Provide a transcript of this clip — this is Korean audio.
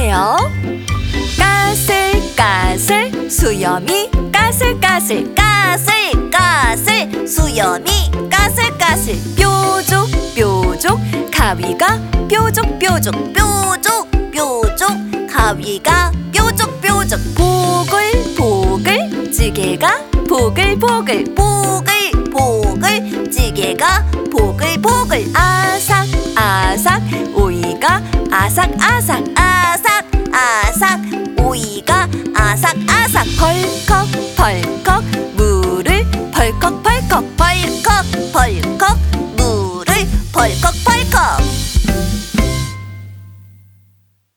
해볼게요. 까슬까슬 수염이 까슬까슬 까슬까슬 수염이 까슬까슬 뾰족뾰족 가위가 뾰족뾰족 뾰족뾰족 가위가 뾰족뾰족 보글보글 찌개가 보글보글 보글보글 찌개가 보글보글 아삭아삭 오이가 아삭아삭 아삭아삭 오이가 아삭아삭 벌컥벌컥